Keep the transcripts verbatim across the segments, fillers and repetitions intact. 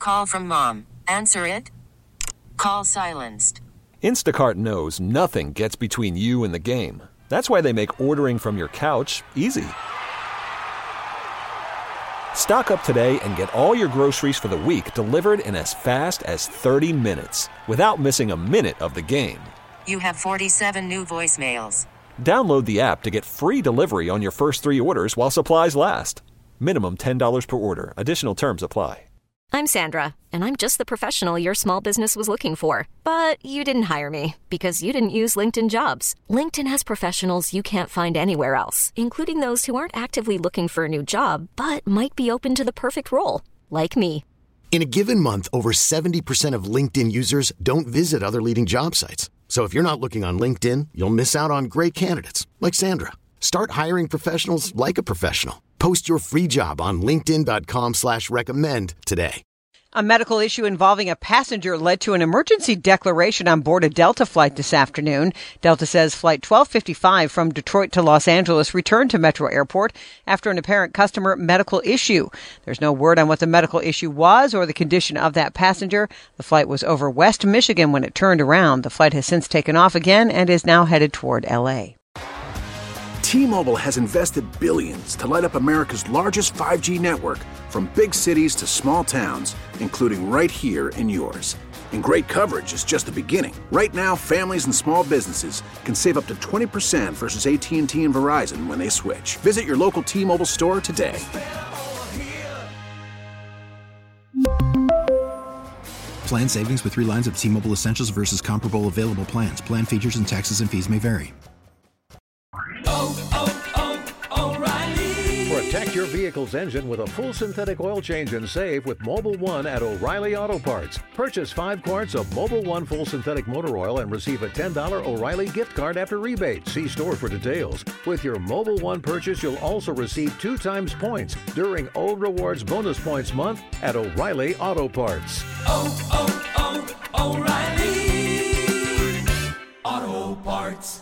call from mom. Answer it. Call silenced. Instacart knows nothing gets between you and the game. That's why they make ordering from your couch easy. Stock up today and get all your groceries for the week delivered in as fast as thirty minutes without missing a minute of the game. You have forty-seven new voicemails. Download the app to get free delivery on your first three orders while supplies last. Minimum ten dollars per order. Additional terms apply. I'm Sandra, and I'm just the professional your small business was looking for. But you didn't hire me because you didn't use LinkedIn Jobs. LinkedIn has professionals you can't find anywhere else, including those who aren't actively looking for a new job, but might be open to the perfect role, like me. In a given month, over seventy percent of LinkedIn users don't visit other leading job sites. So if you're not looking on LinkedIn, you'll miss out on great candidates like Sandra. Start hiring professionals like a professional. Post your free job on linkedin dot com slash recommend today. A medical issue involving a passenger led to an emergency declaration on board a Delta flight this afternoon. Delta says flight twelve fifty-five from Detroit to Los Angeles returned to Metro Airport after an apparent customer medical issue. There's no word on what the medical issue was or the condition of that passenger. The flight was over West Michigan when it turned around. The flight has since taken off again and is now headed toward L A. T-Mobile has invested billions to light up America's largest five G network, from big cities to small towns, including right here in yours. And great coverage is just the beginning. Right now, families and small businesses can save up to twenty percent versus A T and T and Verizon when they switch. Visit your local T-Mobile store today. Plan savings with three lines of T-Mobile Essentials versus comparable available plans. Plan features and taxes and fees may vary. Oh, oh, oh, O'Reilly. Protect your vehicle's engine with a full synthetic oil change and save with Mobil one at O'Reilly Auto Parts. Purchase five quarts of Mobil one full synthetic motor oil and receive a ten dollars O'Reilly gift card after rebate. See store for details. With your Mobil one purchase, you'll also receive two times points during O Rewards Bonus Points Month at O'Reilly Auto Parts. Oh, oh, oh, O'Reilly Auto Parts.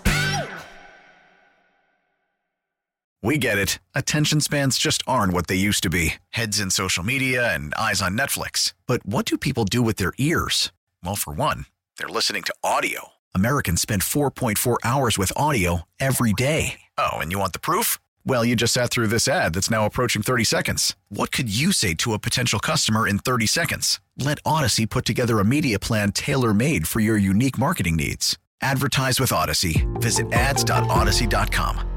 We get it. Attention spans just aren't what they used to be. Heads in social media and eyes on Netflix. But what do people do with their ears? Well, for one, they're listening to audio. Americans spend four point four hours with audio every day. Oh, and you want the proof? Well, you just sat through this ad that's now approaching thirty seconds. What could you say to a potential customer in thirty seconds? Let Odyssey put together a media plan tailor-made for your unique marketing needs. Advertise with Odyssey. Visit ads dot odyssey dot com.